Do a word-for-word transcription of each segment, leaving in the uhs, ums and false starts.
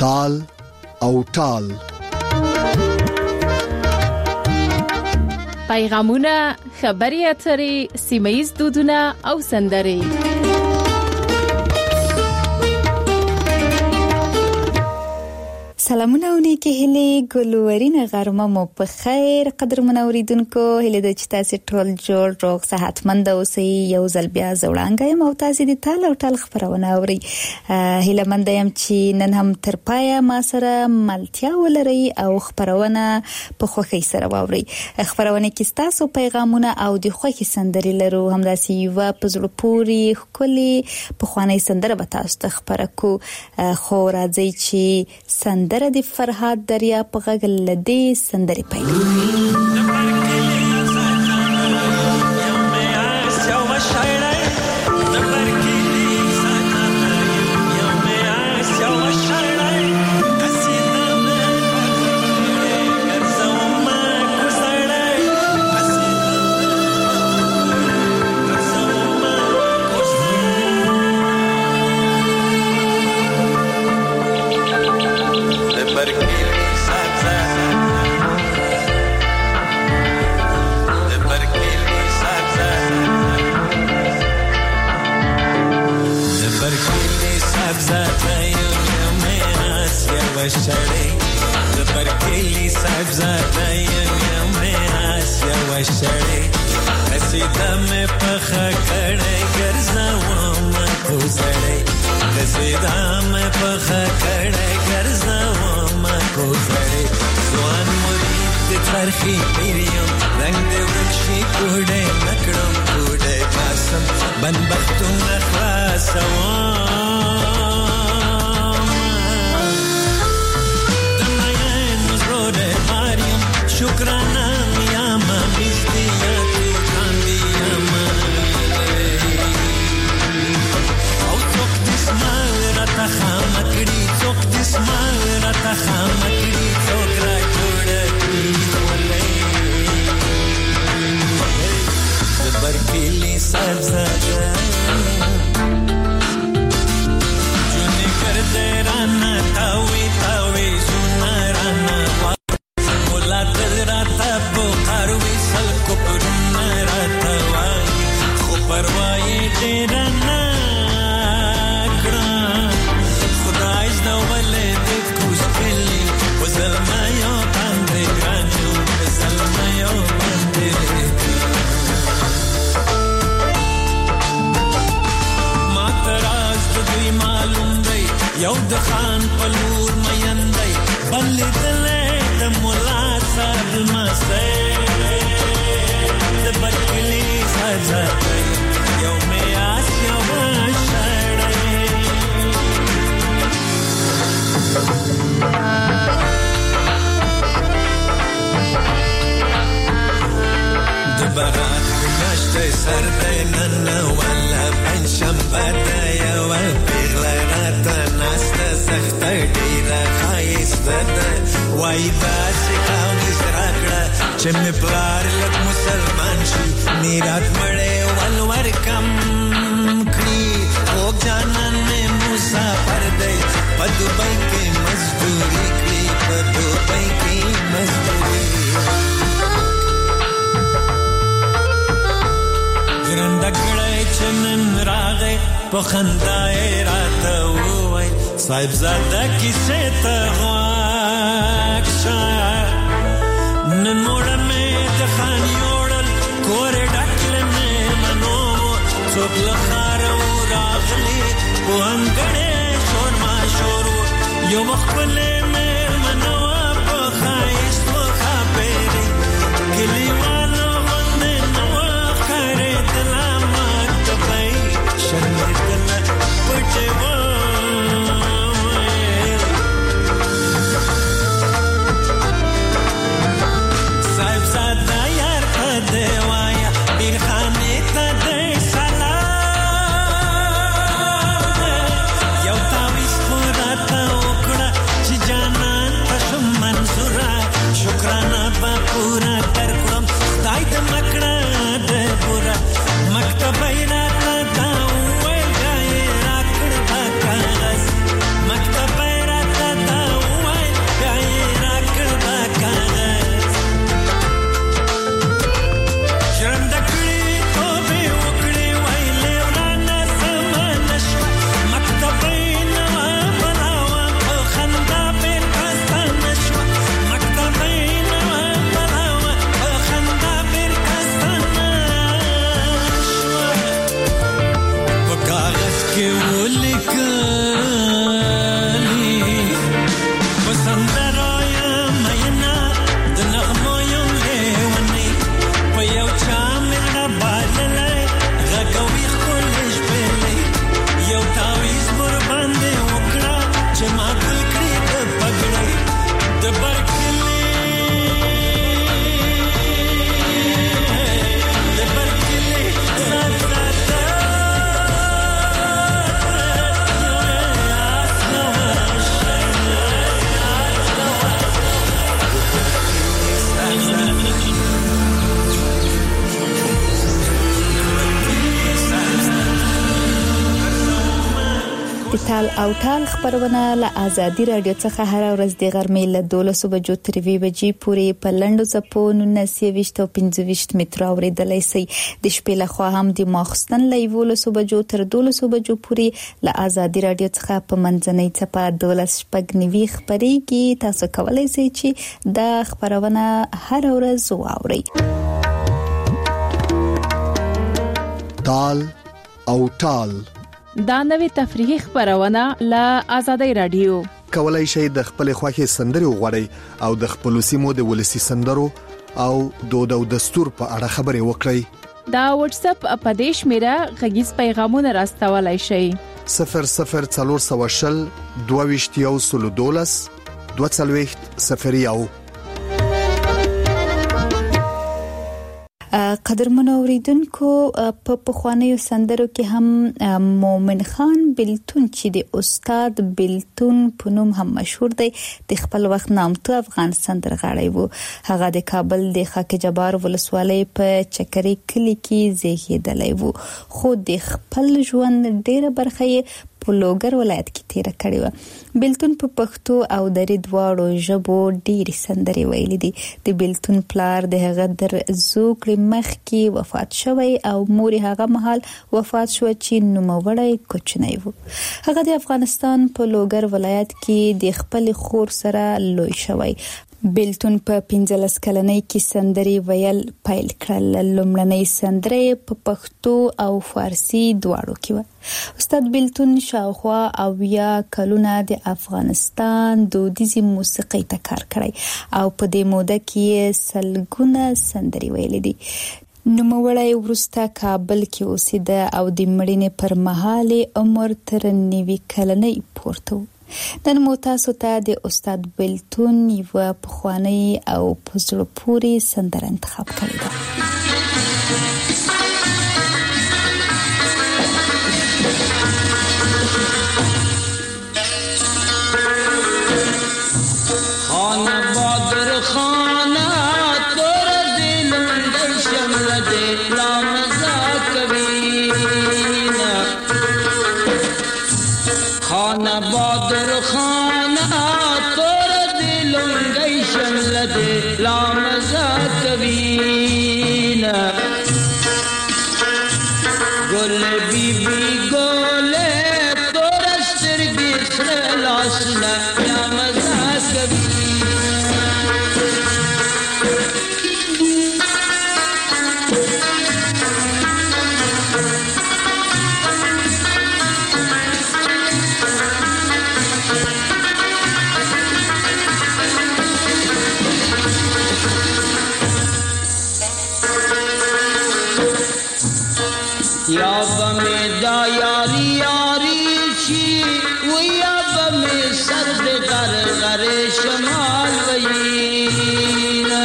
تال او ټال. پیغامونه، خبري اترې، سیمه‌ییز دودونه او سندرې. سلامونه ونیکه هلي ګلورینه غرمه مو په خیر قدر منوریدونکو هلي د چتاسي ټول جوړ روغ صحتمند اوسئ. یو ځل بیا زوړانګه یم او تاسو د تال او ټال خبرونه اوري. هله مند یم چې نن هم تر پایا ما سره ملتیا ولري او خبرونه په خوخي سره واوري. خبرونه کې تاسو پیغامونه او د خوخي سندري لرو هم داسي یو په زړه پوری خولي په خواني سندره به تاسو ته خبره کو خو راځي چې سندره د فرهاد دریا په غږ لدی سندري پیل. وشړې د برکلی سبزه یم آسیا وشړې قصیده مې په خکړې ګرځوم کوزړې قصیده مې په خکړې ګرځوم کوزړې ځوان مرید د ترخی پیریم رنگ دې ورشي کوډې نکړم کوډې پاسم بنبختونه خلاصوم شکرانه میاما بیستیا تو کاندیاما او څوک دسمال راته خامکړي څوک دسمال راته خامکړي څوک را جوړ کړي ولې د برکلی سبزه جونې کړه رانا تاوي تاوي سونارانا یو د خان پلور میندای بلې دلې د مولا صاحب مسته د برکلی سزا یو مې آس یو شړې د بارات میاشتې سر دې نن ولا پنځشنبه ده یو پیغلانه ناسته سخته ډیره ښایسته ده وایي داسې قاونیز راکړه چې مې پلار لږ مسلمان شي میرات مړی ولور کم کړي خوږ جانان مې مسافر دی په دوبۍ کې مزدوري کړي په دوبۍ کې مزدوري ګرنده کړی چې نن راغی په خندا یې راته ووایي صاحب زاده کیسې ته غوږ شه نن موړه مې د خان یوړل کورې ډکله مې منو څوک له ښاره و راغلي په انګړې شور ماشور و یو خپلې مېرمنه وه په ښایست و ښاپېرې کلیوالو غوندې نه وه ښکارېدله ماته به یې شرمېدله پټې وه د تال او ټال خبرونه له آزادي رادیو څخه هر ورځ د غرمې له دولس بجو تر وی بجې پورې په لندو زپو نونس یوشت او پنځه متر اوریدلای شي. د شپې له خوا هم د ماخستن له یولس بجو تر دولس بجو پورې له آزادي رادیو څخه په منځنۍ څپه دولس شپږ نیوي خبريږي. تاسو کولای شئ چې دا خبرونه هر ورځ واورئ. تال او ټال دا نوې تفریحي خبرونه له آزادۍ رادیو. کولای شئ د خپل خوښي سندري وغوړئ او د خپل سیمو د ولسی سندرو او دود او دستور په اړه خبرې وکړئ. دا واتس اپ اپدیش میرا غږیز پیغامونه راستولای شئ. صفر صفر څلور سوه شل دوه ویشت یو سل دولس دوه څلوېښت صفر یو. قدرمنو اوریدونکو په پخوانیو سندرو کې هم مومن خان بلتون چې د استاد بلتون په نوم هم مشهور دی د خپل وخت نامتو افغان سندرغاړی وو. هغه د کابل د خاک جبار ولسوالۍ په چکري کلی کې زیږیدلی وو خو د خپل ژوند ډیره برخه یې په لوګر ولایت کې تیر کړی و. بلتون په پښتو او دري دواړو ژبو ډېری سندري ویلي دي. د بلتون پلار د هغه در زوکړې مخ کې وفات شوی او مور هغه مهال وفات شو چې نوموړی کوچنی و. هغه د افغانستان په لوګر ولایت کې د خپل خور سره لوی شوی. بلتون په پنځلس کلنۍ کې سندري ویل پیل کړل. لومړنۍ سندري په پښتو او فارسی دواړو کې و. استاد بلتون شاوخوا او یا کلونه د افغانستان دودیزي موسیقۍ ته کار کړی او په دې موده کې سلګونه سندري ویل دي. نوموړی وروسته کابل کې اوسېده او د مړینې پر مهال عمر تر نوي کلنۍ پورته و. نن مو تاسو ته د استاد بلتون یو پخوانی او پزړه پوری سندره انتخاب کړې ده. خانه بادر خانه تور دل اندر شمل دل لامزا کبینا. خانه بادر خانه تور دل اندر شمل دل لامزا کبینا. گل بی بی گل تور سترگی سر لاسنا لامزا کبینا. یا بمی دا یاری یاری چی و یا بمی سرد غر غر شمال وینا.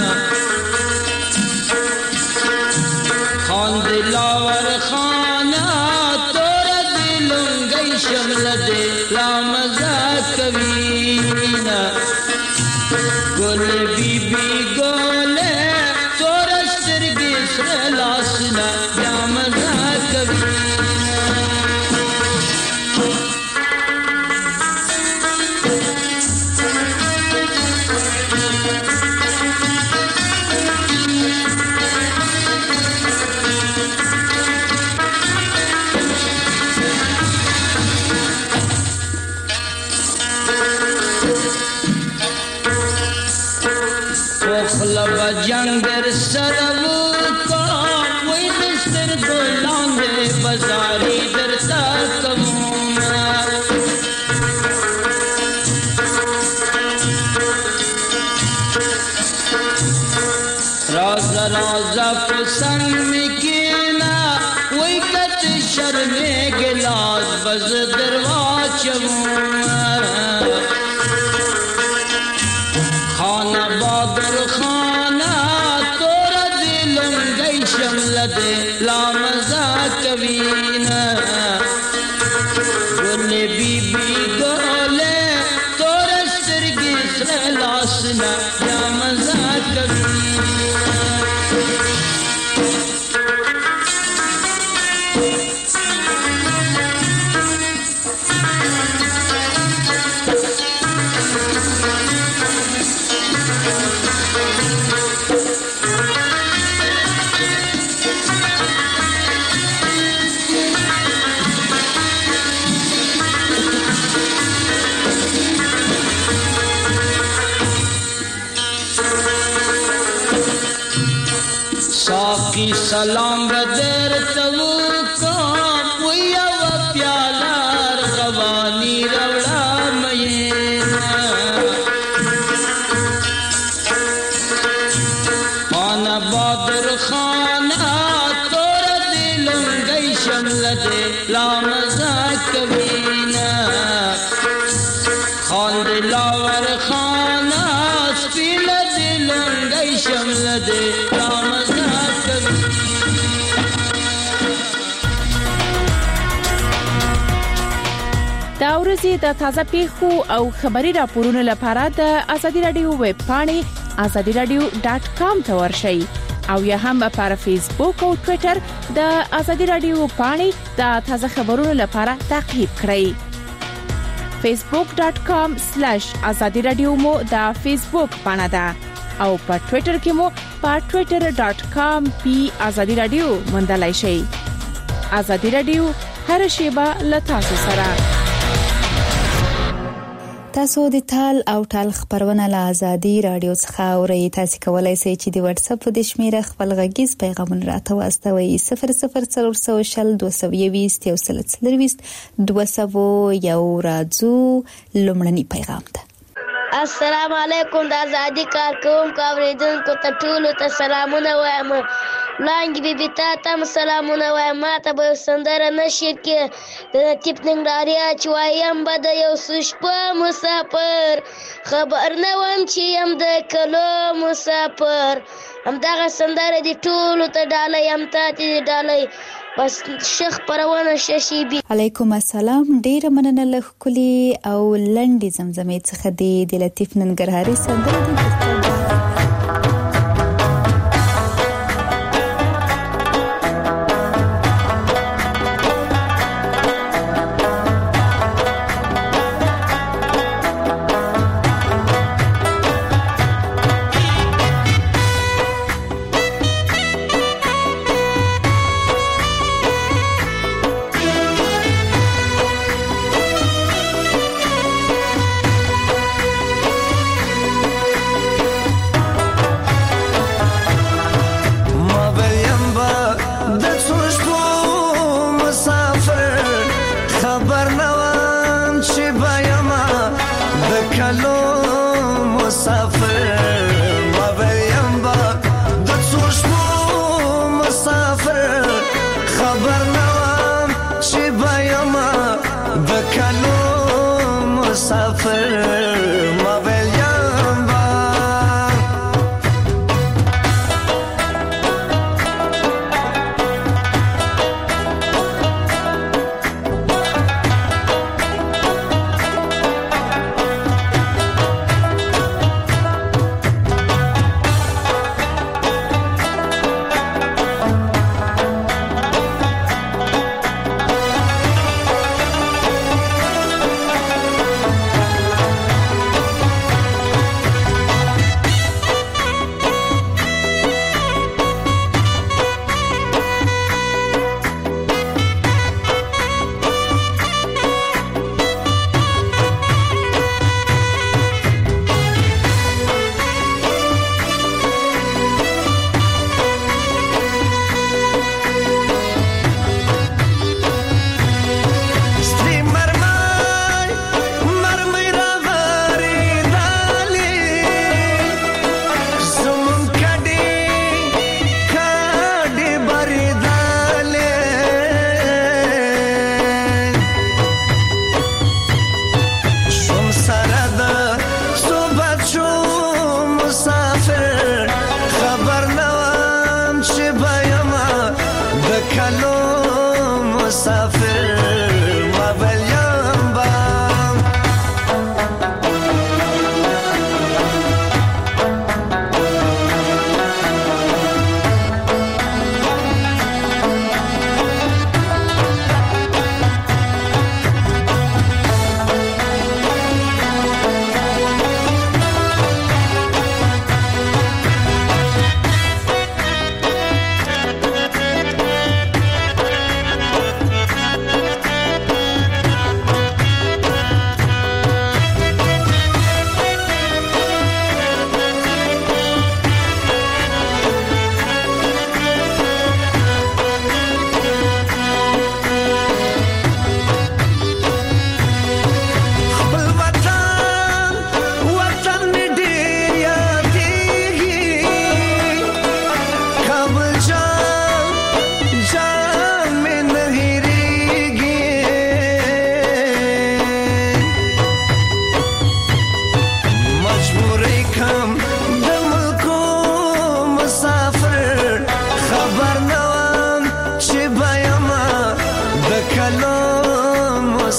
خان دلاور خانا تور دلنگی شمل دلامزا کوینا. گل بی بی گل تور سترگی سر لاسنا خلب جنگر سرو کا وی دستر گلان دے بزاری درتا کمونا. راز راز پسند مکینا وی کت شرم گلاس بز دروا چمونا. خانہ بادر خانہ تور دلنگی شمل دل لامزا کوینا. گل بی بی گل تور سترگی سر لاسنا لامزا کوینا. خاموشی سلام را درته وکړم و یوه پیاله ارغواني راوړه میینه خانه بادر خانه توره دې لنګۍ شمله دې لا مزه کوینه خان دې لاور خانه سپینه دې لنګۍ شمله دې لا مزه کوینه دا ورځې د تازه پیښو او خبري راپورونو لپاره د ازادي رادیو ویب پاڼې ازادي رادیو ډاټ کام ته ورشئ او یا هم پر فیسبوک او ټوئیټر د ازادي رادیو پاڼې د تازه خبرونو لپاره تعقیب کړئ فیسبوک ډاټ کام سلیش ازادي رادیو مو د فیسبوک پاڼه ده او په ټوئیټر کې مو په ټوئیټر ډاټ کام پی ازادي رادیو موندلای شئ ازادي رادیو هر شیبه له تاسو سره تاسو د تال او ټال خبرونه له ازادي رادیو څخه اورئ. تاسو کولای شئ چې د واتس اپ د شمیره خپل غږیز پیغامونه راته واستوئ صفر صفر څلور سوه شل دوه سوه یوویشت یو سل څلرویشت دوه سوه یو راځو لومړني پیغام ته. السلام علیکم د ازادي کارکوونکو اوریدونکو ته ټولو ته سلامونه وایم. لانګي بیبي تا ته سلامونه وایم. ما ته به سندره نشي کې د لطیف ننګرهاري چې وایم به د یو څو شپه مسافر خبر نه وم چې یم د کلو مسافر. همدغه سندره دي ټولو ته ډالۍ هم تا ته ډالۍ بس شیخ پرونه ششيبي. علیکم السلام. ډیره مننه له ښکلي او لنډې زمزمې څخه دی د لطیف ننګرهاري سندره دي.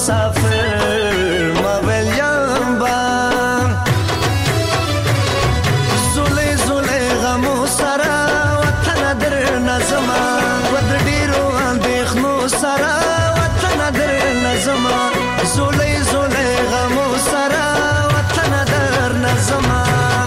مسافر مویل یمبا زولی زولی غمو سرا وطن در نظما ود ډیرو اندېښنو سرا وطن در نظما زولی زولی غمو سرا وطن در نظما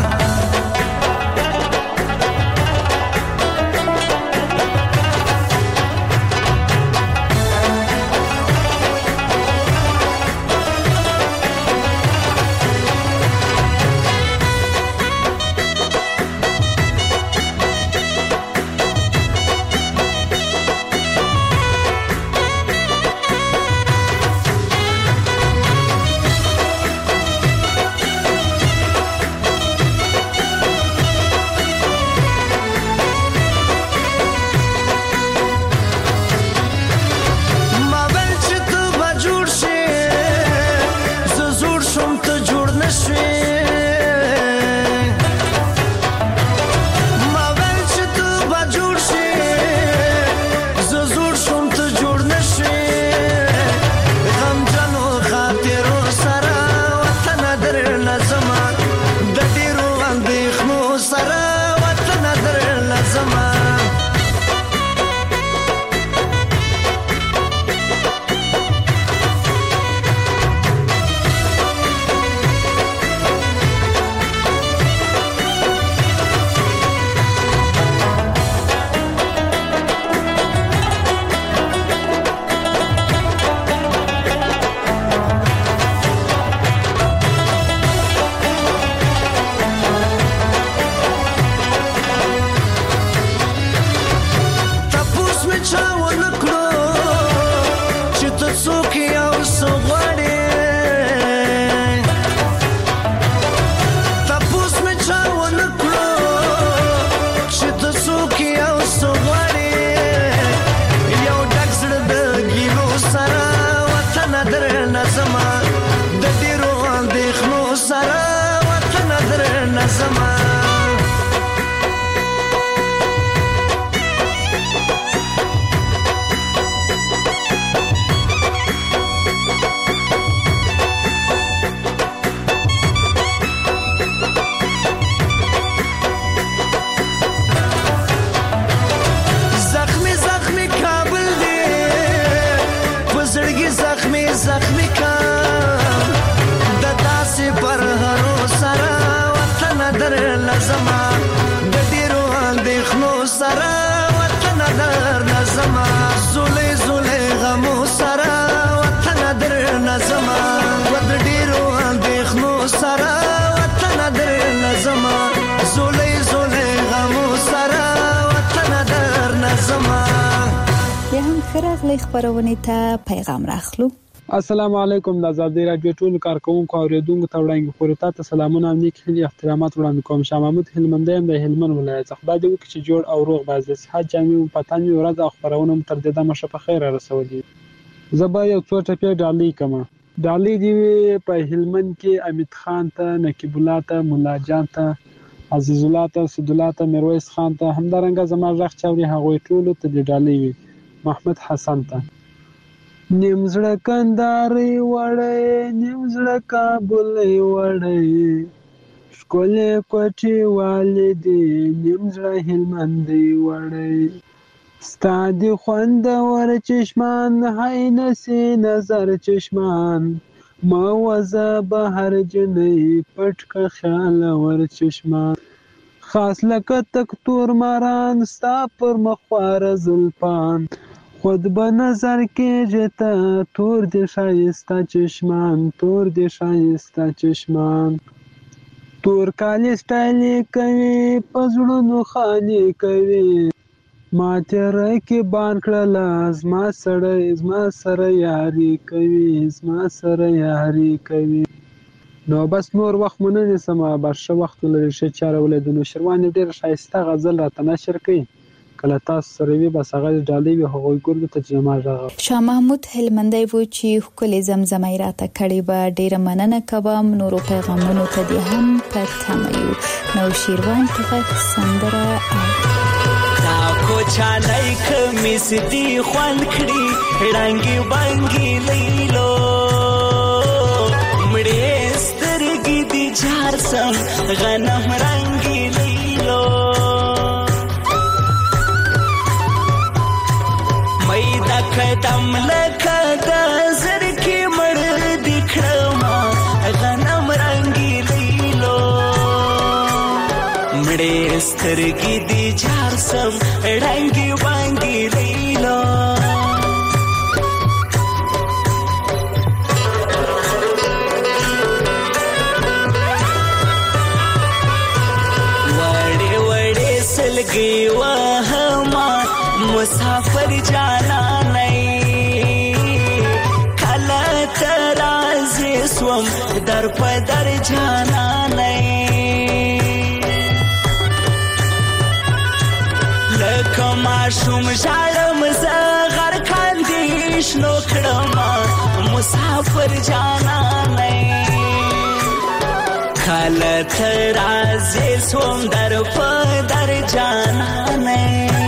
خراغلی خبرونه ته پیغام راخلو. السلام علیکم. د آزادۍ رادیو ټول کارکونکو او اوریدونکو ته وړاندې خوري تاسو سلامونه او نیک هیلې احترامات وړاندې کوم. شاه محمود هلمندی هم د هلمند ولایت خدای دې وکړي چې جوړ او روغ باز صحت جامع پتاني ورځ او خبرونه مو تر دې دمه شپه خیر رسولي. زبا یو څو ټپه ډالۍ کما ډالۍ دی په هلمند کې امید خان ته، نقیب الله ته، مولا جان ته، عزیز الله ته، سید الله ته، میرویس خان ته، همدارنګه زما ژغ چوري هغوی ټول ته د ډالۍ وي. محمد حسن ته نیم زړه کنداري وړي، نیم زړه کابل وړي، ښکلې کوټې والدي، نیم زړه هلمندي وړي، ستا د خوندور چشمان هی نسي نظر چشمان، ما وزه بهر جنۍ پټ که خیال ور چشمان، خاص لکه تک تور ماران ستا پر مخواره زلفان، خود به نظر کېږي ته تور دې ښایسته چشمان، تور دې ښایسته چشمان، تور کالي سټایلې کوي په زړونو خانې کوي، ما تیره کې بان کړله زما سړی زما سره یاري کوي، زما سره یاري کوي. نو بس نور وخت مو نه نیسم، بس ښه وخت ولرئ، ښه چاره ولرئ. د نوشیروان یو ډېره ښایسته غزل راته نشر کوي، کله تاسو سره وي بس هغه ډالۍ وي هغوی ګورو ته چې زما غږ. شاه محمود هلمندی و چې ښکلې زمزمه راته کړې به ډېره مننه کوم. نورو پیغامونو ته دې هم په تمه یو. نوشیروان کې غږ سندره تا کوچانۍ کمیس دې خوند کړي، ړنګې بنګې لیلو سم غنم رنگی لیلو میدا قدم لکه د زړګي مړ دي کړم غنم رنگی لیلو مړې سترګې دي جار سم رنگي وانګي لیلو لګي وهما مسافر جانا نه کله ترازه سوم در په در جانا نه لکه ماشوم شالم زغر کاندیش نو کړم مسافر جانا نه کله ترازه سوم در په در جانا نه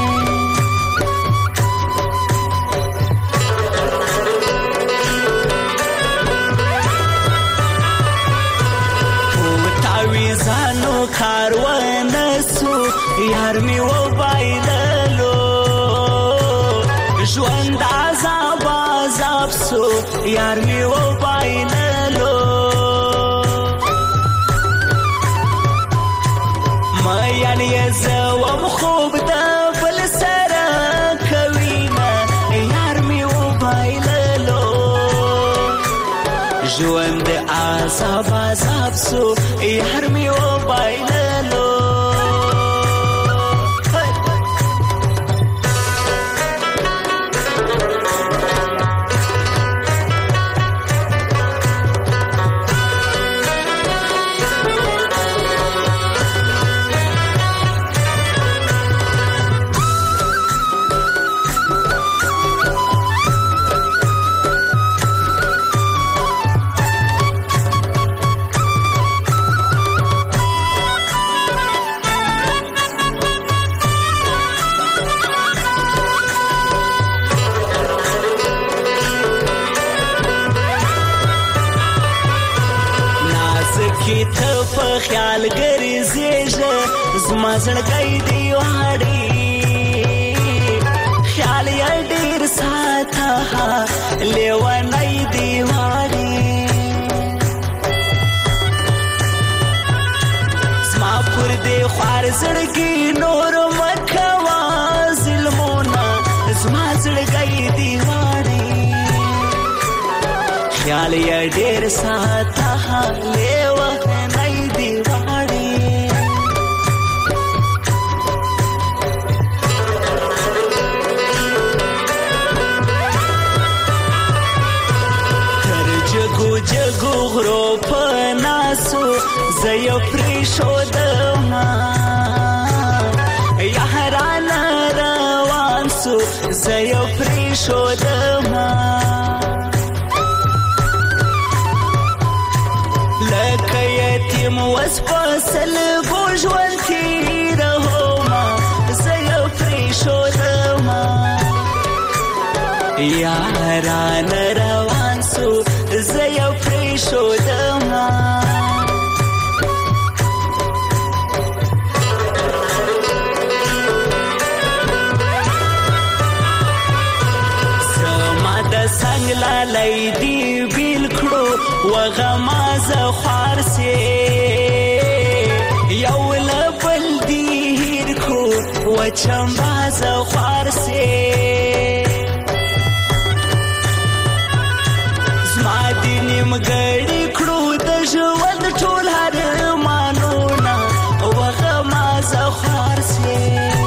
تاویزانو کاروان سو یار می و بایللو ژوند عذاب عذاب سو یار می و بایللو یعنی زوم خوب د بل سره کوینا یار می و بایللو ژوند عذاب عذاب سو یار می و بایللو خیال ګرځېږه زما زړګی دی واړې خیال یې ډېر ساته لیونی دی واړې زما پر دې خوار زړګي نور مه کوه ظلمونه زما زړګی دی واړې خیال یې ډېر ساته لیونی دی واړې تر جګو جګو غرو په ناسو زه یې پرېښودم یارانه روان سو زه یې پرېښودم لکه یتیم وس په سلګو ژوند تېرومه زه یې پرېښودم یارانه روان سو زه یې پرېښودم زما د څنګ لالی دي بیل کړو وغما زه خوار سې یو له بل دي هیر کړو وچمبا زه خوار سې زما دې نیمګړي کړو د ژوند ټول ارمانونه وغما زه خوار سې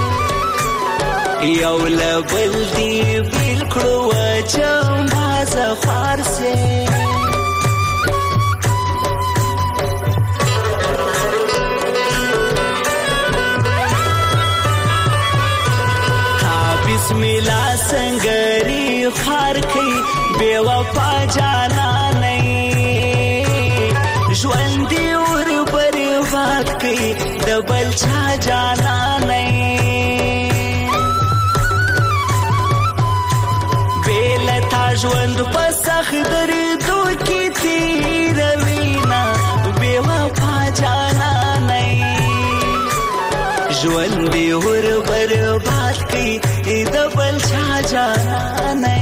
یو له بل دي بیل کړو وچمبا زه خوار سې بسم الله سنگری خار کی بے وفا جانا نہیں ژوندی اور برباد کی دبل چا جانا نہیں بیلتا ژوند په سخت دردو کې تیروینا بے وفا جانا ژوند دی ور برباد کی د بل چا جانانه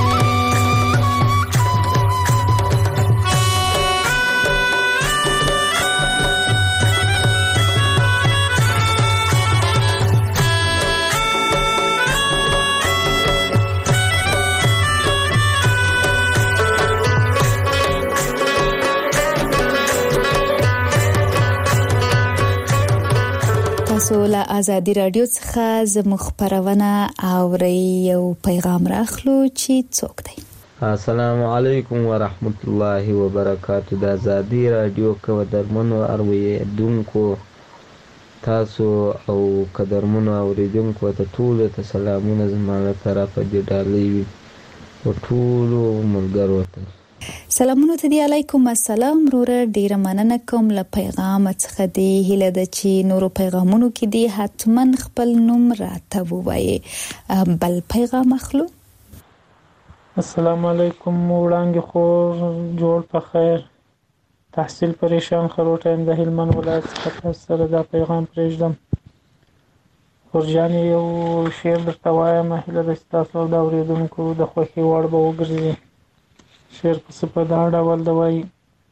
سوله ازادي رادیو څخه زموږ خبرونه اوري یو پیغام راخلو چې څوک دی. السلام علیکم ورحمت الله وبرکاتہ. د ازادي رادیو کو درمنو اوریدونکو تاسو او قدرمنو اوریدونکو ته ټول ته سلامونه زموږ طرفه دی ډالۍ وي او ټول ملګرو ته سلامونه ته دی. علیکم السلام وروره، ډیره مننه کوم له پیغام څخه دی. هیله ده چې نورو پیغامونو کې دی حتما خپل نوم راته ووایي. بل پیغام اخلو. السلام علیکم. وړاندې خو جوړ په خیر تحصیل پریشان خروټایم د هلمند ولایت څخه سره دا پیغام پرېږدم. ورجان یو شعر درته وایم، هیله ده چې تاسو د اورېدونکو د خوښې وړ به وګرځي. شعر پس په دا ډول دی وایي: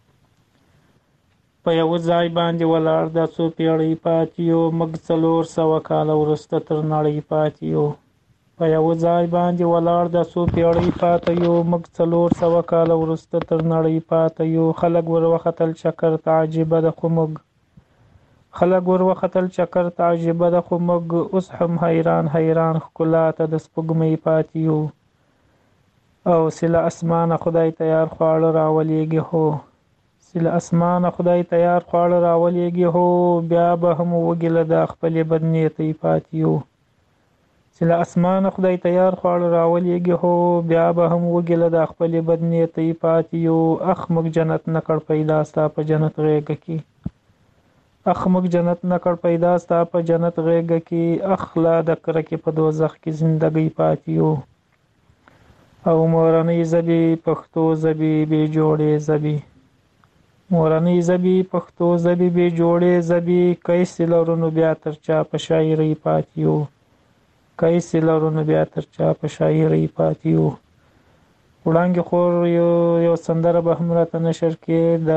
په یو ځای باندې ولاړ دا څو پیړۍ پاتې یو، موږ څلور سوه کاله وروسته تر نړۍ پاتې یو. په یو ځای باندې ولاړ دا څو پیړۍ پاتې یو، موږ څلور سوه کاله وروسته تر نړۍ پاتې یو. خلک ور وختل چکر ته عجیبه ده خو موږ خلک ور وختل چکر ته عجیبه ده خو موږ اوس هم حیران حیران ښکلا ته د سپوږمۍ پاتې یو. او سله اسمانه خدای تیار خواړه راولېږي هو سله اسمانه خدای تیار خواړه راولېږي هو، بیا به هم وږي له دا خپلې بدنیتۍ پاتې یو. سله اسمانه خدای تیار خواړه راولېږي هو، بیا به هم وږي له دا خپلې بدنیتۍ پاتې یو. اخ موږ جنت نه کړ پیدا ستا په جنت غېږه کې اخ موږ جنت نه کړ پیدا ستا په جنت غېږه کې اخ لا د کرکې په دوزخ کې زندګۍ پاتې یو. او مورنۍ ژبې پښتو ژبې بې جوړې ژبې مورنۍ ژبې پښتو ژبې بې جوړې ژبې کیسې لرو نو بیا تر چا په شاعرۍ پاتې یو کیسې لرو نو بیا تر چا په شاعرۍ پاتې یو. وړاندې خور یو یو سندره به هم راته نشر کې د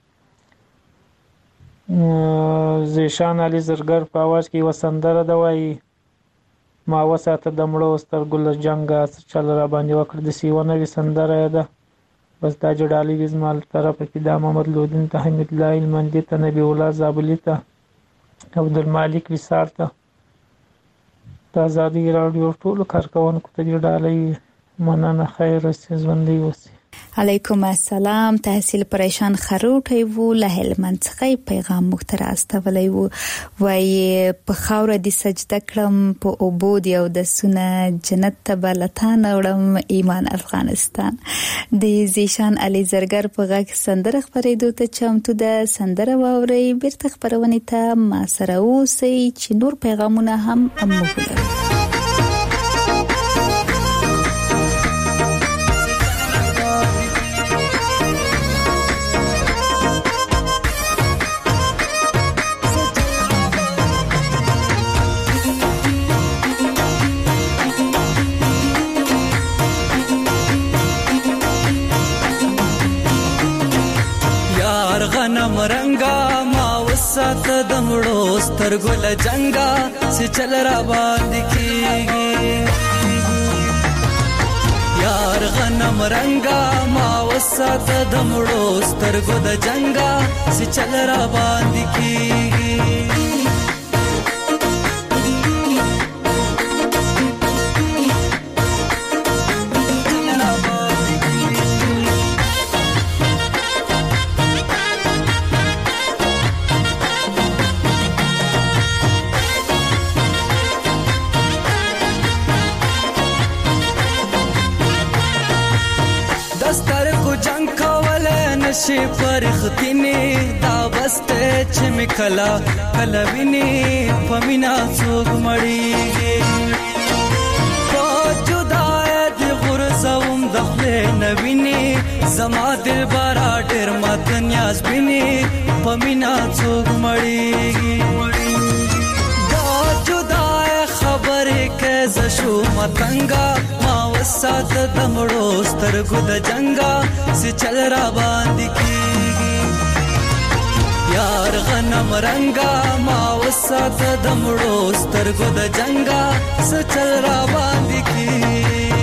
زیشان علي زرګر په اواز کې یوه سندره ده وایي: ما وساته د مړو سترګو له جنګه څه چل را باندې وکړ. د سی اوه نوي سندره ده. بس دا جډالي وي زما له طرفه کې دا محمد لودین ته، حمید الله هلمندي ته، نبی الله زابلي ته، عبدالمالک وصار ته، د ازادي راډیو ټولو کارکوونکو ته جډالۍ مننه. خیر اوسئ، ژوندي اوسئ. علیکم السلام. تحصیل پریشان خروټی وو له هلمند څخه پیغام موږ ته راستولی وو. وایي په خاوره دې سجده کړم، په اوبو دې اودسونه، جنت ته به له تا نه وړم ایمان افغانستان. د زیشان علي زرګر په غږ سندره خپرېدو ته چمتو ده. سندره واورئ، بیرته خپرونې ته ما سره اوسئ چې نور پیغامونه هم موږ ولرو. غنم رنگا ما وسات دمړو سترګو له جنگا سي چل را باندې کیږي. یار غنم رنگا ما وسات دمړو سترګو د جنگا سي چل را باندې کیږي. شي فرختنی دا بسته چې مکلا کلا ویني پمینا څوک مړیږي. په جدای د غرزوم دخله نویني زما دل بارا ډېر مات نیاز بیني پمینا څوک مړیږي. دا متنګا ما وسات د مړو سترګو د جنگا سي چل را باندې کیږي یار غنم رنگا ما وسات د مړو سترګو د جنگا سي چل را باندې کیږي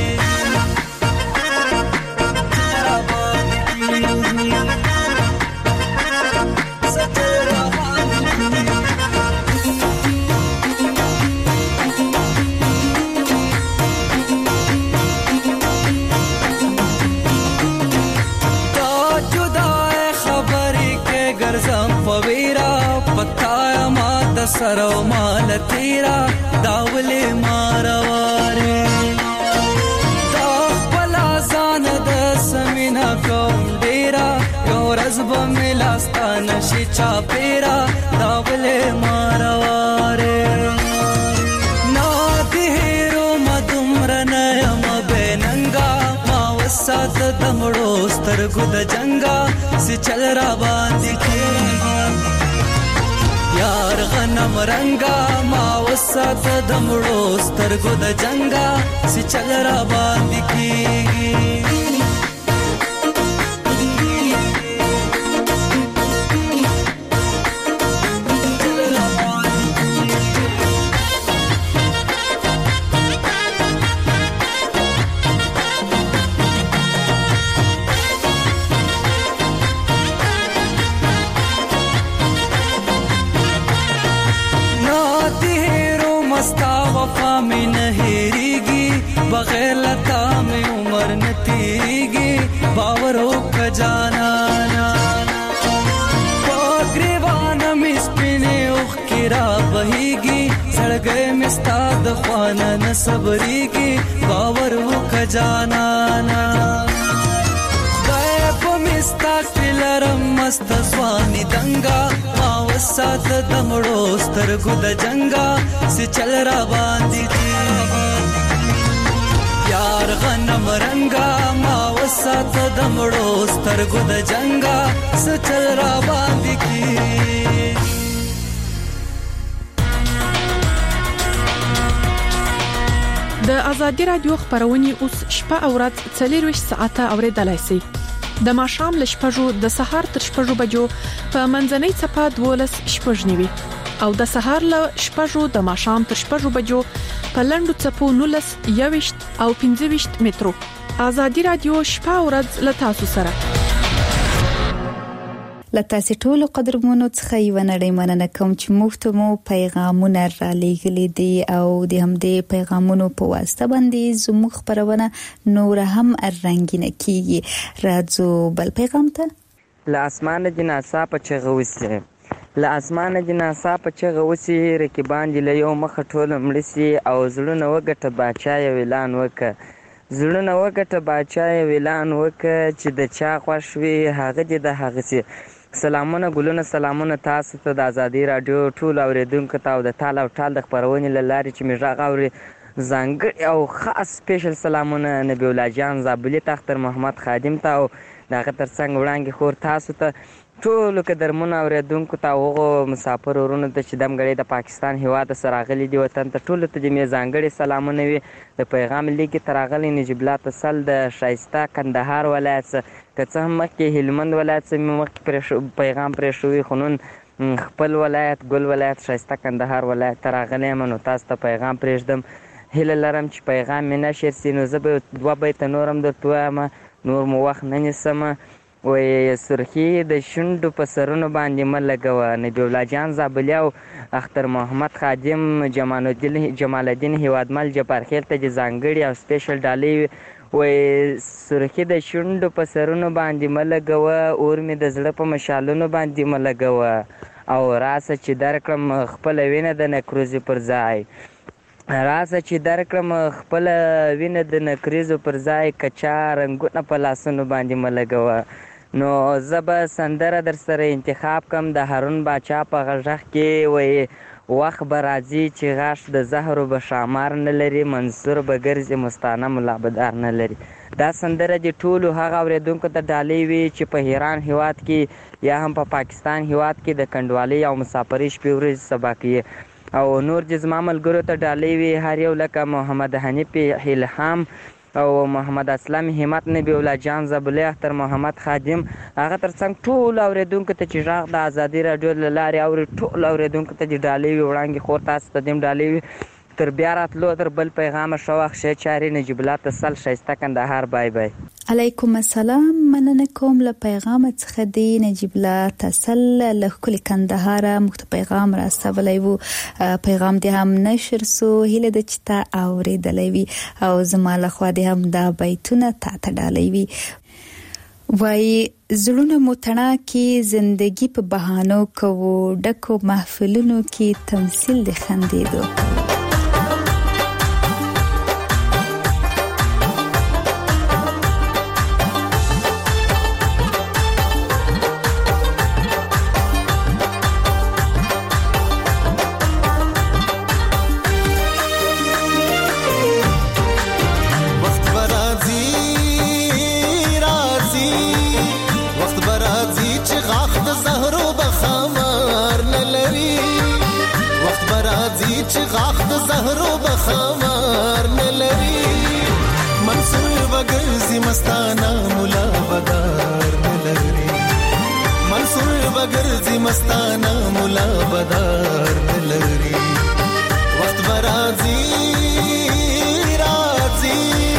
سرو مال تیرا داولی مارواره دا خپلا زان د سمینا کوم ډیرا یو رزب ملاستان شي چا پیرا داولی مارواره نا دیرو مدمر نیم بیننگا ما وسات دمړو سترګو د جنگا سی چل را باندې کیږي یار غنم رنگا ما وسات د مړو سترګو د جنگا سی چل را باندې کیږي بغیر لتا میں عمر نتیگی باورو کا جانانا پاگریوانا مسپنے اخ کرا بہیگی سڑگئے مستاد خوانا نصبریگی باورو کا جانانا غیب مستا کلرم مست سوانی دنگا ماوسات دمڑو سترگو د جنگا سی چل را باندی تیگی یار غنم رنگا ما وسات د مړو سترګو د جنگا سچل را باندې کی د ازادي رادیو خبرونه اوس شپه او ورځ څلور ساعته اوریدلای شئ د ماښام ل شپږو د سهار تر شپږو بجو په منځنۍ چپه دولس شپږ نیوي او د سهار ل شپږو د ماښام تر شپږو بجو په لندو چپو نولس یويشت او پنځه مترو ازادي رادیو شپه او ورځ ل تاسو سره لته ټولو قدرمنو څخه یو نړۍ مننه کوم چې مفت مو پیغامونه را لېږلي دي او د همدې پیغامونو په واسطه باندې زموږ خبرونه نور هم رنگینه کیږي راځو بل پیغام ته له اسمانه جناسا په چغوسه له اسمانه جناسا په چغوسه رکبان دی له یو مخ ټول مړسي او زړونه وګټه باچای ویلان وک زړونه وګټه باچای ویلان وک چې د چا خوشوي هغه د هغه سي سلامونه ګلونه سلامونه تاسو ته د ازادي رادیو ټول اوریدونکو ته او د تعالی او تعالی د خبرونې لاري چې میږه غوړي زنګ او خاص سپیشل سلامونه نبی الله جان زابلی تختر محمد خادم ته او دغه ترڅنګ وړاندې خور تاسو ته ټول قدرمن اوریدونکو ته او مسافر ورونو ته چې دمګړي د پاکستان هیواد سره غلي دی وطن ته ټول ته د میزانګړي سلامونه وي د پیغام لیکي ترغلي نجیب الله تسل د شایسته کندهار ولایت که څه هم کې هلمند ولایت سم پیغام پرې شوی خنون خپل ولایت ګل ولایت شایسته کندهار ولایت ترغلي منو تاسو ته پیغام پرېږدم هله لرم چې پیغام مې نشر سينو زه به دوه بیت نورم درته ما نور مو وخت نه نسم وې سرخی د شوندو په سرونو باندې ملګو نبی الله جان زابلی او اختر محمد خادم جمال الدین جمال الدین هیوادمل جبار خیل ته ځانګړي او سپیشل ډالۍ وې سرخی د شوندو په سرونو باندې ملګو اور می د زړه په مشالونو باندې ملګو او راسه چې درکړم خپل وینه د نکروزي پر ځای راسه چې درکړم خپل وینه د نکریزو پر ځای کچا رنگونه په لاسونو باندې ملګو نو زبا سندره در سره انتخاب کم د هارون باچا په غږ کې وې وخت به راځي چې غاښ د زهرو به شامار نه لري منصور به ګرځي مستانه ملابدار نه لري دا سندره د ټولو هغه اوریدونکو ته ډالۍ وي چې په ایران هیواد کې یا هم په پا پاکستان هیواد کې د کندوالي او مسافرۍ شپې ورځې سبا کوي او نور چې زما ملګرو ته ډالۍ وي هر یو لکه محمد حنیف الهام او محمد اسلام همت نبی الله جان زبلی اختر محمد خادم هغه ترڅنګ ټول اوریدونکو ته چې غږ د ازادي رادیو له لارې اوري ټول اوریدونکو ته چې ډالۍ وي وړاندې خور تاسو ته دیم ډالۍ وي تر بیا راتلو تر بل پیغام شو ښه چاري نجیب الله تسل شایسته کندهار بای بای. علیکم السلام، مننه کوم له پیغام څخه دی نجیب الله تسل له کلی کندهار مخته پیغام را استولای وو پیغام دې هم نشر سو هله د چتا اوریدلې وی او زما له خوا دې هم دا بیتونه تا ته ډالۍ وی وای زړونه متنا کې زندگی په بهانو کوو ډکو محفلونو کې تمثيل د خندېدو. مستانه مولا بدار نلري منصور بغرزي مستانه مولا بدار نلري وخت برازي رازي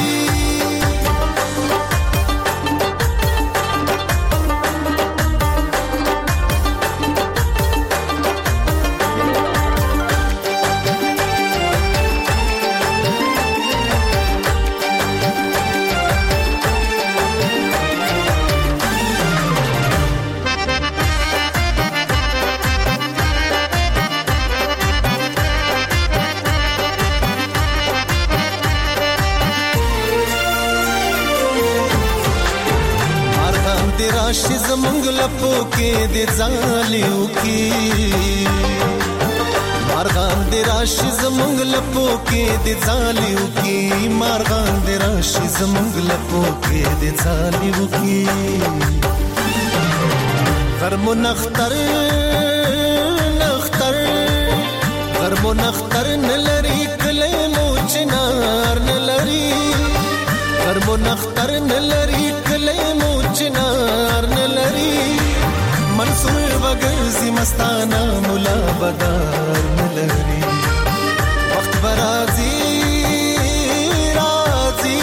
راشي زمونږ لپو کې د ځالیو کې مارغان د راشي زمونږ لپو کې د ځالیو کې مارغان د راشي زمونږ لپو کې د ځالیو کې غرمو نختر نختر غرمو نختر نلري کله مو چنار نلري غرمو نختر نلري کله مو چنار نلري منصور بغرزي مستانه مولا بدار نلري وخت برازي رازي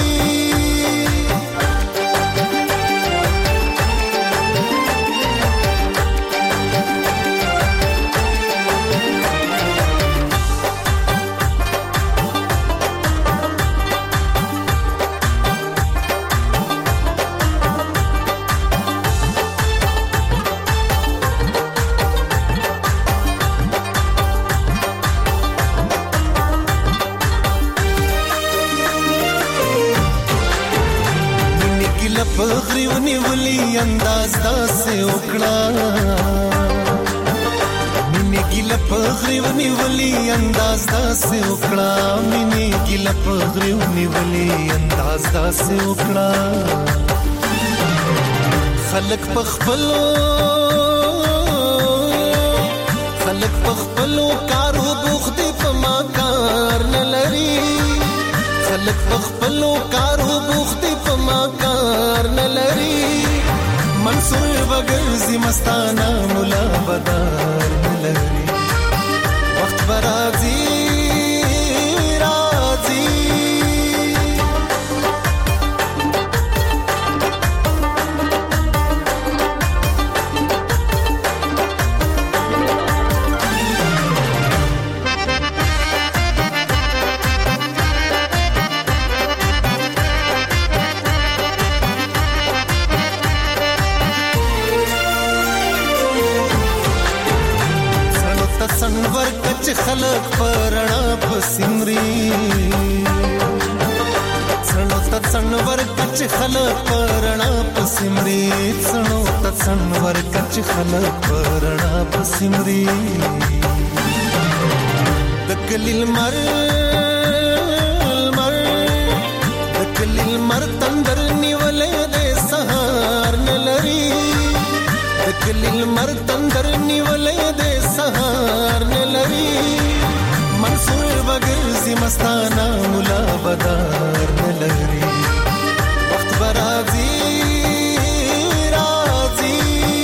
فخری ونیولی انداز داسې وکړه مینې ګیله فخری ونیولی انداز داسې وکړه مینې ګیله فخری ونیولی انداز داسې وکړه خلک پخپلو خلک پخپلو کارو بوخت په ما کار نه لري خلک پخپلو کارو بوخت په ما کار نه لري منصور بغرزي مستانه مولا بدار نه لري وخت برازي رازي سنور کچ خلق پرنا پسمري سنو ت سنور کچ خلق پرنا پسمري سنو ت سنور کچ خلق پرنا پسمري دکلیل مر مر دکلیل مر تندر نیولې د سهار نلري دکلیل مر تندر نیولې د سهار نلري مستانه مولا بدار نه لري وخت برازي راځي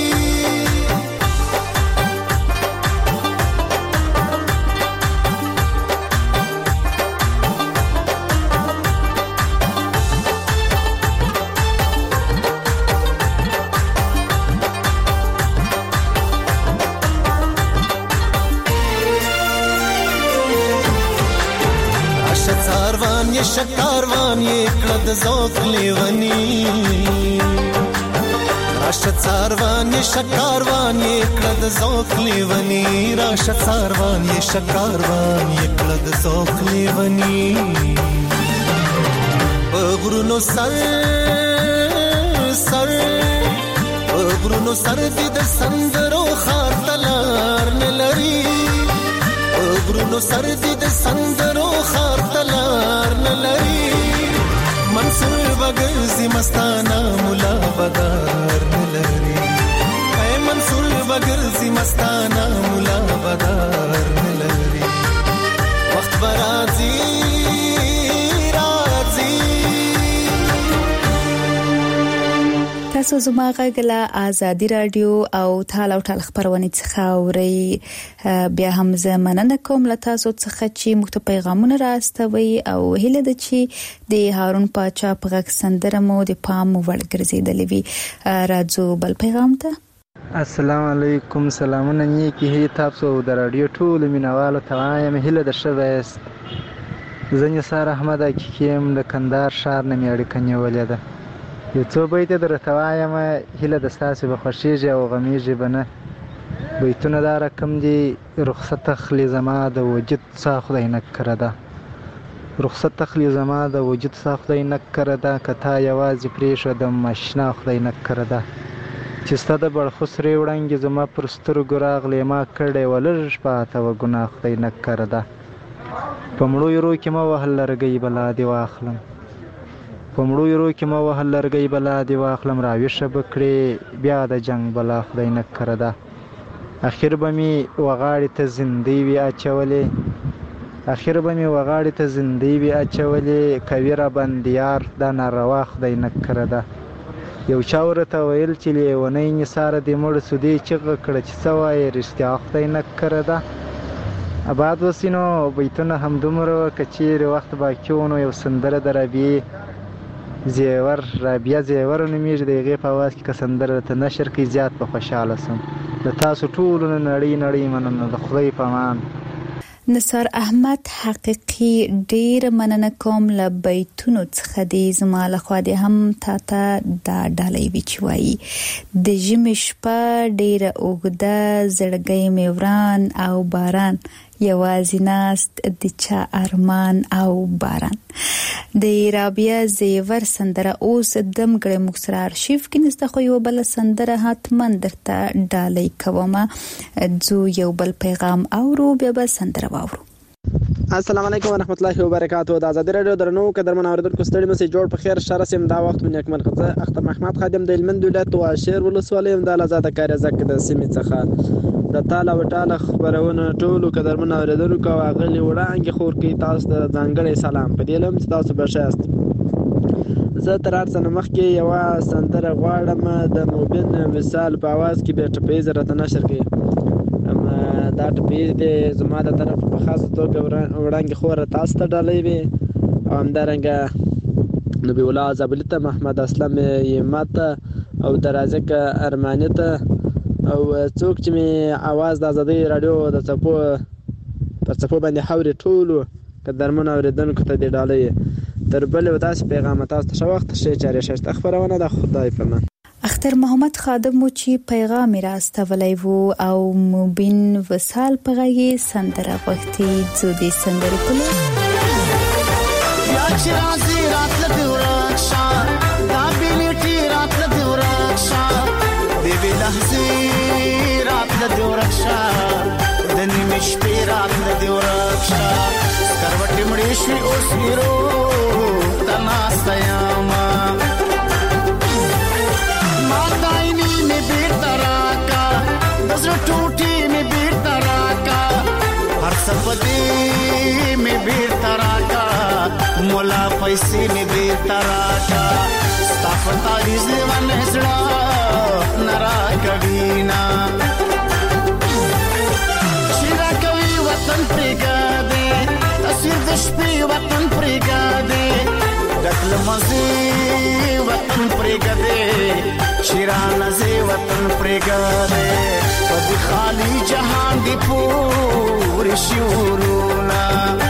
څاروان یې شکاروان یې کړه د ذوق لیونی راشه څاروان یې شکاروان یې کړه د ذوق لیونی راشه څاروان یې شکاروان یې کړه د ذوق لیونی په غرونو سر سر په غرونو سر دې د سندرو خار تلار نه لري غرونو سر دې د سندرو خار تلار نه لري منصور بغرزي مستانه مولا بدار نه لري اے منصور بغرزي مستانه مولا بدار نه لري وخت برازي تاسو زما غږلا آزادی رادیو او ټال او ټال خبرونه څخه اوري بیا هم زه مننه کوم له تاسو څخه چې موږ ته پیغامونه راستوي او هله د چې د هارون پاچا په غږ سندره مو د پام وړ ګرځیدلې وي راځو بل پیغام ته السلام علیکم سلامونه نیکی هی تاسو د رادیو ټول مینوالو ته وایم هله د شويست زنه سره احمد کیم د کندهار شهر نه میړ کنیولې ده یو څو بیت درته وایم هله د ستاسو به خوشیږي او غمیږي بنه بیتونه دا رقم دي رخصت تخلی زما د وجود څخه خدای نه کړدا رخصت تخلی زما د وجود څخه خدای نه کړدا کته یوازې پریښه د مشنا خدای نه کړدا چې ستاده بل خسرې وړانګې زما پر سترګو راغلې ما کړې ولر پاته و ګناه خدای نه کړدا په مړو یرو کې ما وهل لرګي بلا دی واخلم په مړو یرو کې ما وهل لرګي بلا دی واخلم راويشه بکړې بیا د جنگ بلا خدای نه کړدا اخر به می وغاړې ته زندې وی اچولې اخر به می وغاړې ته زندې وی اچولې کویره بندیار د ناروا خدای نه کړدا یو چاورته ویل چې لیونی نثار د مړ سودی چې کړه چې سوای رښتیا خدای نه کړدا اباد وسینو بیتونه هم دومره کچیر وخت باکیونو یو سندره دربی زیور رابیا زیور نومیږي دغه په आवाज کې کسندره ته نشر کې زیات په خوشاله سم د تاسو ټول نړۍ نړۍ مننه د خدای په امان نصار احمد حقیقي ډیر مننه کوم ل بیتونو څخه دې زما له خوا دې هم تا ته دا ډالۍ وچوي د ژمش په ډیر اوګده زړګي میوران او باران یوازې ناست د چا ارمان او باران د رابیا زیور سندره اوس دم ګړې مکسر ارشیف کې نسته خو یو بل سندره حتمن درته ډالۍ کوم زو یو بل پیغام اورو بیا به سندره واورو السلام علیکم ورحمت الله وبرکاتہ د آزادی رادیو درنو قدرمن اوریدونکو ستړي مې جوړ په خیر شر سم دا وخت من یک مرکزه اختر محمد خادم د هلمند ولایت او شهر ولسوالۍ د آزاد کار زکه د سیمې څخه د تعالی و تعالی خبرونه ټولو قدرمن اوریدونکو واغلی وړاندې خور کې تاسو ته ځانګړی سلام په دې لم تاسو به شاست زه تر ارڅ نه مخ کې یو سندره غواړم د موبین مثال په आवाज کې به ټپې زره نشر کې دا ټپې د زما د طرف په خاصه توګه وړاندې خور تاسو ته ډالۍ وي او همدارنګه نبی الله زابلته محمد اسلام یمت او درازک ارمانته او څوک چې می आवाज د آزادی رادیو د چپو پر چپو باندې حوري ټولو قدرمن اوریدونکو ته دی ډالۍ تر بل وداس پیغام تاسو ته وخت شي چاري شته خبرونه د خدای په امان اختر محمد خادم مو چې پیغام راستولای وو او مبین وصال پغې سندره وختي زو دې سندره کولې یا چې راځي راتل دی ورښا دا بینټي راتل دی ورښا دې بلحظي راتل دی ورښا د نیمه شپې راتل دی ورښا کروټې مړې شي اوس میرو تناستیاما टूटी में बीर तरा का हर सपदी में बीर तरा پیسې مې بیرته راکړه ستا په تعویض لیونی زړه نه راکوینه چې راکوي وطن پرېږدې تصویر د شپې وطن پرېږدې ډک له مزې وطن پرېږدې چې رانځې وطن پرېږدې په دې خالي جهان دې پورې شي ورونه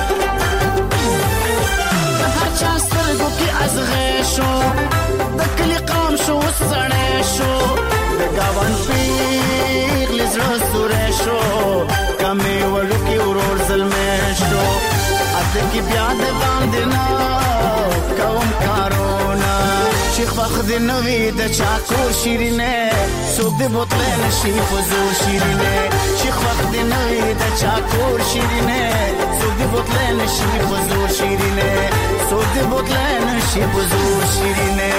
د هر چا سترګو کې ازغی شو د کلي قام شو اوس سړی شو د ګاونډ پیغلې زړه سوری شو کمې وړوکې ورور زلمی شو اته کې بیا د باندې نه کوم کارونه چې خوښ دې نه وي د چا کور شیرینې څوک دې بوتلی نه شي په زور شیرینې چې خوښ دې نه وي د چا کور شیرینې څوک دې بوتلی نه شي په زور شیرینې څوک دې بوتلی نه شي په زور شیرینې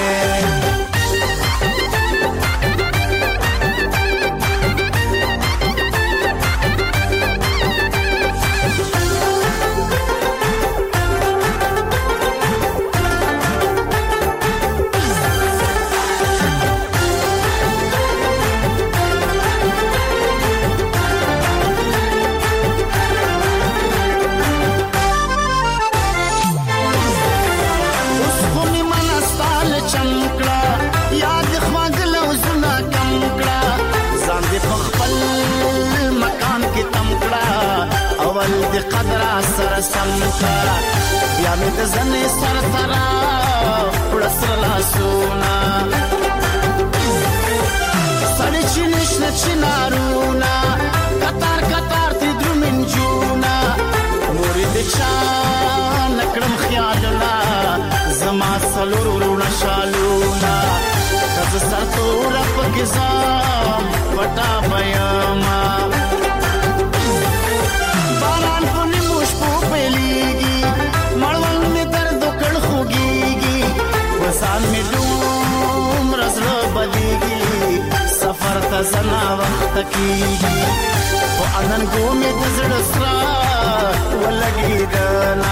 د قدر سره سمتا بیا مې د زنې سر سره وړه سره لاسونه سړی چې نشته چې نارونه کتار کتار تی درومې نجونه مورې د چا نه کړم خیالونه زما څلور وروڼه شالونه که زه سرتوره پکې ځم پټه به یمه باران په نیمو شپو پیلیږي مړوند مې درد وکړ خوږیږي وسان مې دومره زړه بدیږي سفر ته زه ناوخته کیږي خو اننګو مې د زړه سره ولګېدله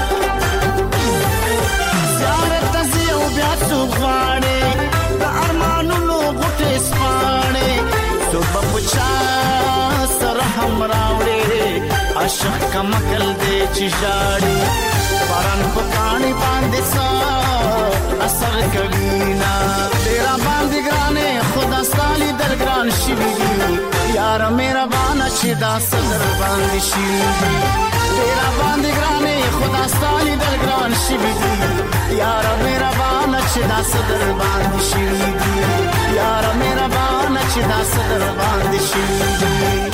زیارت ته ځې او بیا څوک غواړې د ارمانونو غوټې سپاړې څوک به په چا سره هم راوړې عاشق کمکل دې چې ژاړي باران په کاڼي باندې سا اثر کوي نه ډېره باندې ګرانې خدا ستا لیدل ګران شوي دي یاره مهربانه چې دا صدر باندې شوي دي ډېره باندې ګرانې خدا ستا لیدل ګران شوي دي یاره مهربانه چې دا صدر باندې شوي دي یاره مهربانه چې دا صدر باندې شوي دي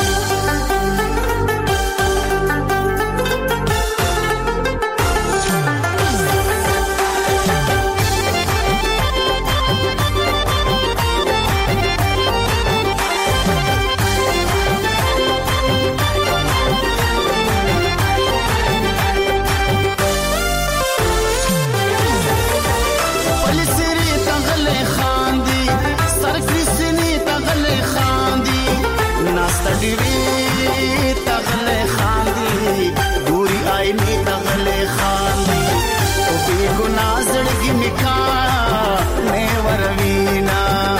ډیوی تغله خاندي ګوري آینه تغله خاندي او بي ګنا زړګي میکا نه وروینا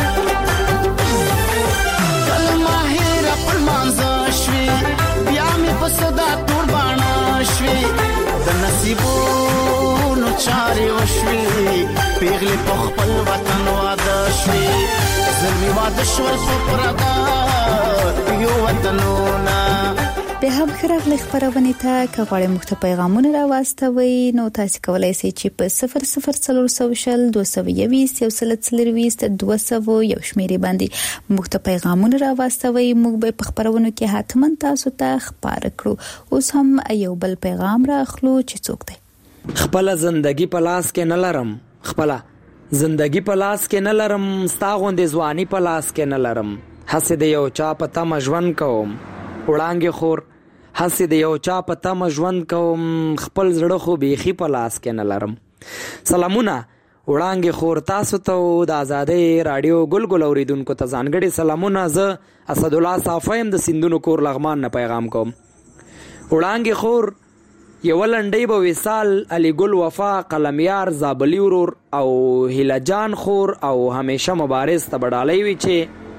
کلمه هیر خپل مانځ شوي بیا می په صدا قربان شوي د نصیبونو چاري وشوي پیغلې په خپل وطن واده شوي زلمی واده شول په پردا یو وطنونه به هم خراغلی خبرونه ته کغړې مخته پیغامونه را واستوي نو تاسو کولای شئ چې په صفر صفر څلور سوشل دوه سوه یویشت یو سل څلرويشت دوه سوه یو شمیرې باندې مخته پیغامونه را واستوي موږ به په خبرونو کې حتما تاسو ته خبر کړو اوس هم یو بل پیغام را اخلو چې څوک دی خپل ژوندۍ په لاس کې نه لرم خپل ژوندۍ په لاس کې نه لرم ستا غوندې ځواني په لاس کې نه لرم هسې د یو چا په تمه ژوند کوم وړانګې خور هسې د یو چا په تمه ژوند کوم خپل زړه خو بیخي په لاس کې نه لرم سلامونه وړانګې خور تاسو ته د آزادۍ رادیو ګلګل اوریدونکو ته ځانګړي سلامونه زه اسدالله صافی یم د سیندونو کور لغمان نه پیغام کوم وړانګې خور یو لنډۍ به وصال علي ګل وفا قلمیار زابلی ورور او هیله جان خور او همیشه مبارز ته بډالۍ وي چې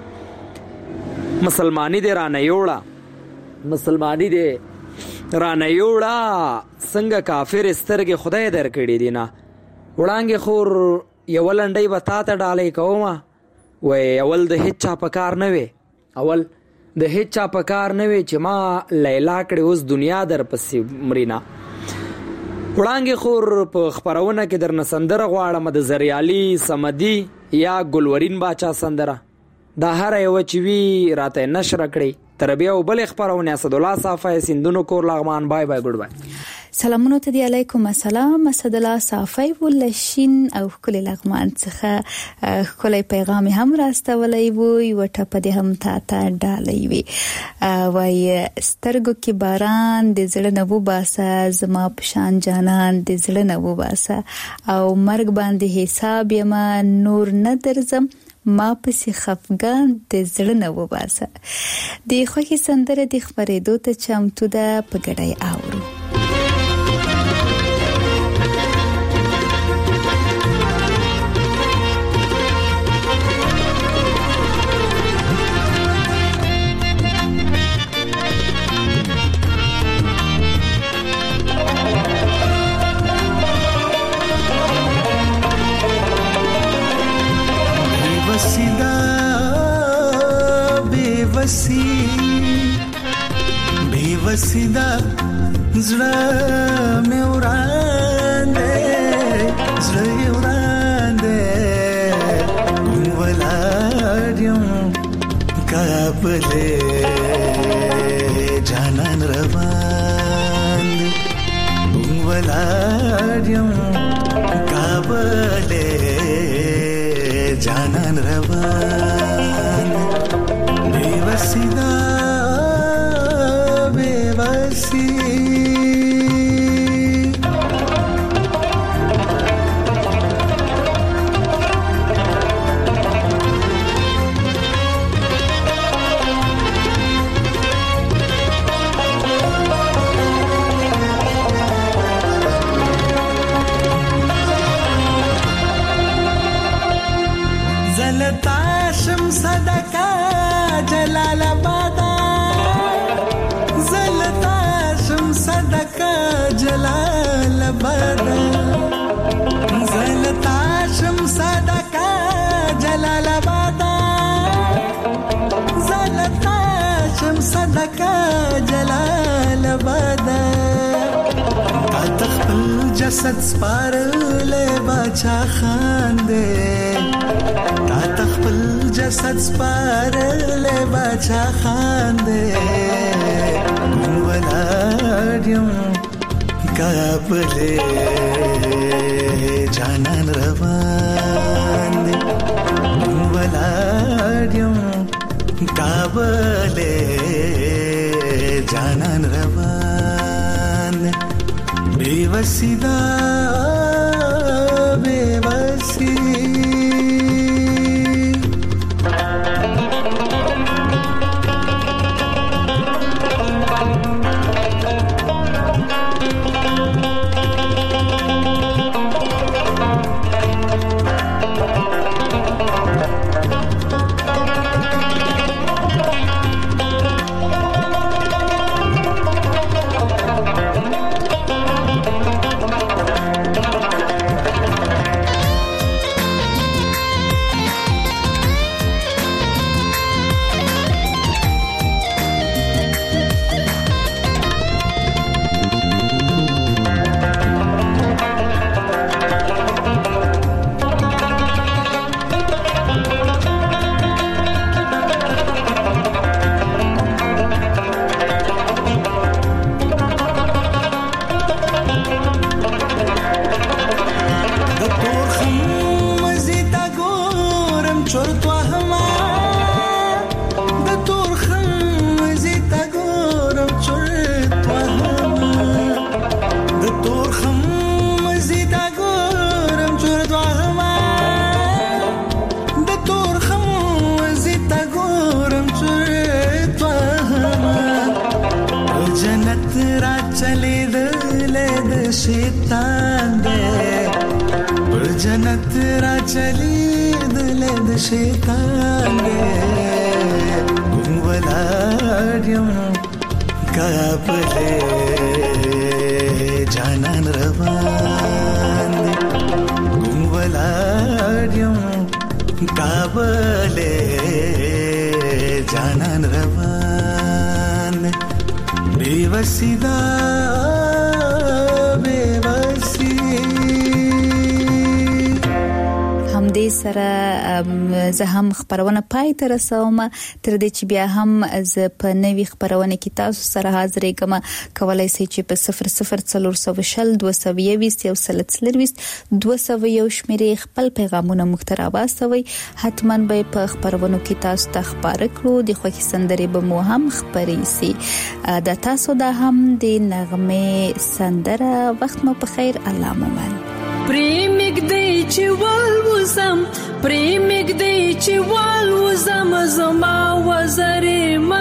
مسلمانی دې رانه یوړه مسلمانی دې رانه یوړه څنګه کافر سترګې خدای درکړي دي نه وړانګې خور یو لنډۍ به تا ته ډالۍ کومه وای اول د هیڅ چا په کار نه وي اول د هیڅ چا په کار نه وي چې ما لیلا کړې اوس دنیا در پسې مرینا وړانګې خور په خپرونه کې درنه سندره غواړم د زریالي سمدي یا ګلورین باچا سندره دا هر یو چې وي راته نشر کړي تر بیا وبلې خپرونه اسدالله صافی سندونو کور لغمان بای بای ګډ بای سلامونه ته دی علیکم السلام اسدالله صافی ولشین او کلی لغمان څخه کلی پیغام هم راستولای وي وټه په دې هم تا ته ډالۍ وي وای سترګو کې باران د زړه نه وباسه زما پشان جانان د زړه نه وباسه او مرګ باندې حساب یما نور نه درځم ما پسې خفګان د زړه نه وباسه د خوښي سندره د خبرېدو ته چمتو ده په ګډای اورو बेवसीदा زړه مې وراندې زړه وراندې ولادم کابلې جانان روان ولادم کابلې جانان روان बेवसीदा बेवसी जलता शमसदका जलालाबाद जलता शमसदका जलालाबाद जलता शमसदका जलालाबाद जलता शमसदका जलालाबाद تخپل جسد سپارلې باچا خان دې تا تخپل جسد سپارلې باچا خان دې ولادم کابلې جانان روان دې ولادم کابلې جانان روان دې बेवसीदा बेवसी شیطان دے پر جنت را چلی دل شیطان دے گم ولاړم کابلې جانان روان گم ولاړم کابلې جانان روان बेवसी दा बेवसी هم دې سره زه هم خبرونه پای ته رسوم تر دې چې بیا هم ز په نوې خبرونه کې تاسو سره حاضرې کوم کولای شئ چې په صفر صفر څلور سوه شل دوه سوه یویشت یو سل څلرویشت دوه سوه یو شمیرې خپل پیغامونه مختر واستوي حتما به په خبرونو کې تاسو ته خبر کړو د خوښي سندرې به مو هم خبرې سي د تاسو د هم د نغمه سندره وخت مو په خیر الله ممن پریمګ دی چې وال وزم پریمګ دی چې وال وزم زما وزرې ما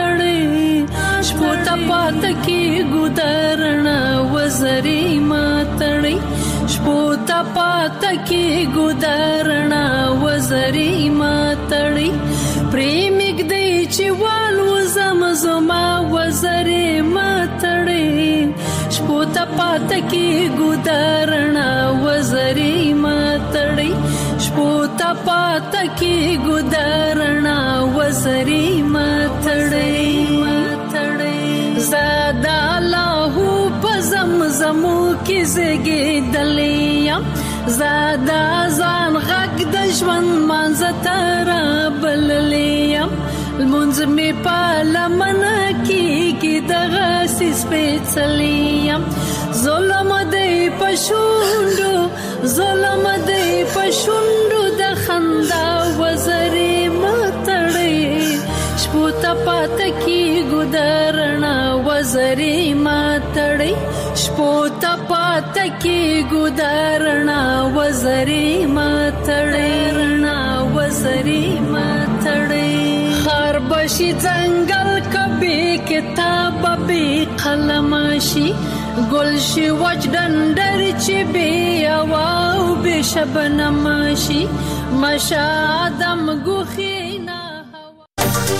تړې شپو ته پات کې ګودرنا وزرې ما تړې شپو ته پات کې ګودرنا وزرې ما تړې پریمګ دی چې وال وزم زما وزرې ما تړې شپو ته پات کې ګودرنا وزرې ما تړې شپو ته پات کې ګودرنا وزرې ما تړې ما تړې زادا الله په زمزمو کې زګې دلې زادا ځان غږ د ژوند مانځ تر بللې المنز می پالمن کی کی دغه سپېڅلیم ظلم دی پښوندو ظلم دی پښوندو د خندا وزرې ماتړې شپو ته پات کی ګودرنا وزرې ماتړې شپو ته پات کی ګودرنا وزرې ماتړې رنا وزرې ماتړې خر بشي ځنګل کبي کتاب به قلمشي گلشي وچ دندر چې بي او به شبنم شي مشادم ګوخي